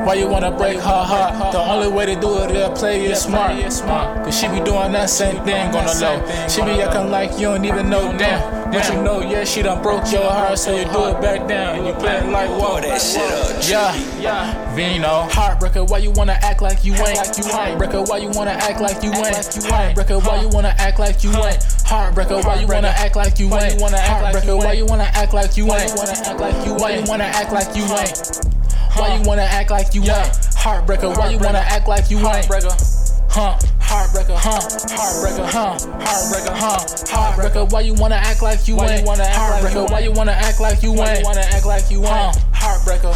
Why you wanna break her heart? The only way to do it is play it smart. Cause she be doing that same thing on the low. She be acting like you don't even know damn. But you know, yeah, she done broke your heart, so you do it back down. And you play it like, whoa, that shit up. yeah, Vino. Heartbreaker, why you wanna act like you ain't? Heartbreaker, why you wanna act like you ain't? Heartbreaker, why you wanna act like you ain't? Heartbreaker, why you wanna act like you ain't? Heartbreaker, why you wanna act like you ain't? Why you wanna act like you ain't? Why you wanna act like you ain't? Heartbreaker, why you wanna act like you ain't? Heartbreaker, heartbreaker, why you wanna act like you ain't? Heartbreaker, why you wanna act like you ain't? Heartbreaker,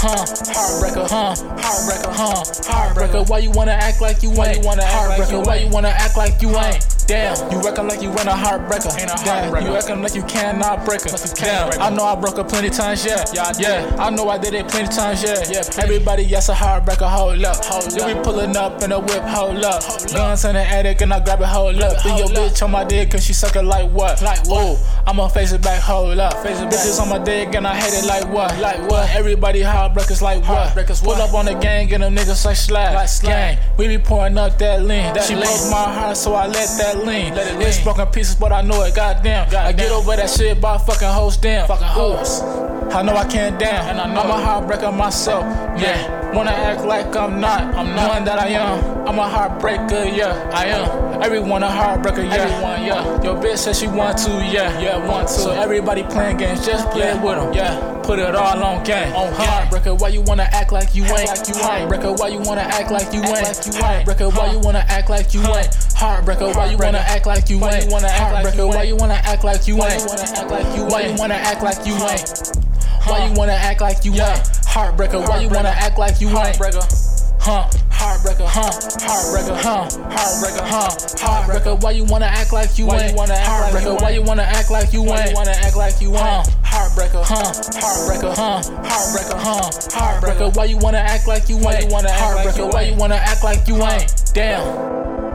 heartbreaker, why you wanna act like you ain't? Heartbreaker, why you wanna act like you ain't? Damn, you acting like you in a heartbreaker. Damn, you acting like you cannot break her. Damn, I know I broke her plenty times, yeah. I know I did it plenty times, yeah. Everybody, yes, a heartbreaker, hold up. You be pulling up in a whip, hold up. Guns in the attic and I grab it, hold up. Then your bitch on my dick cause she suck it like what? Ooh, I'ma face it back, hold up. Bitches on my dick and I hate it like what? Everybody heartbreakers like what? Pull up on the gang and them niggas like slap. Gang, we be pouring up that lean. She broke my heart so I let that lean. It's broken pieces but I know it, goddamn. I get over that shit by fucking hoes down. I know I can't damn. I'm a heartbreaker myself, yeah. Wanna act like I'm not, knowing that I am. I'm a heartbreaker, yeah, I am. Everyone a heartbreaker, yeah. Your bitch said she want to, yeah, want to. So everybody playing games, just play with them, yeah. Put it all on game. On heartbreaker, why you wanna act like you ain't? Heartbreaker, why you wanna act like you ain't? Heartbreaker, why you wanna act like you ain't? Heartbreaker, why you wanna act like you ain't? Heartbreaker, why you wanna act like you ain't? Why you wanna act like you ain't? Why you wanna act like you ain't? Heartbreaker, why you wanna act like you ain't? Heartbreaker, heartbreaker, why you wanna act like you ain't? Heartbreaker, why you wanna act like you ain't? Heartbreaker, heartbreaker, why you wanna act like you ain't? Heartbreaker, why you wanna act like you ain't? Damn.